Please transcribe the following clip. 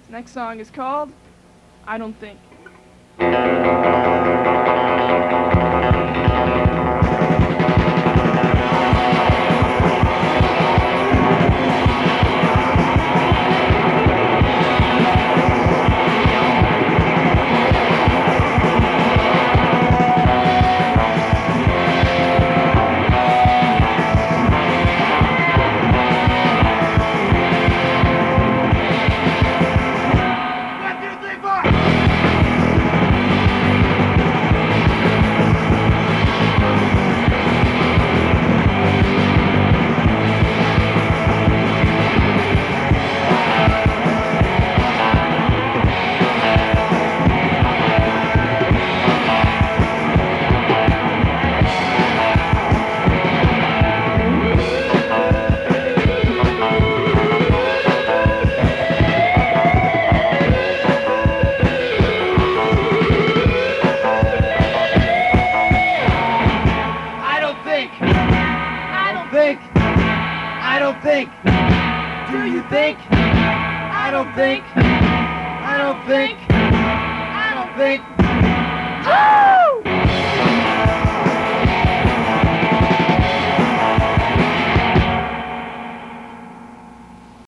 This next song is called I Don't Think. I don't think. Do you think? I don't think. I don't think. I don't think.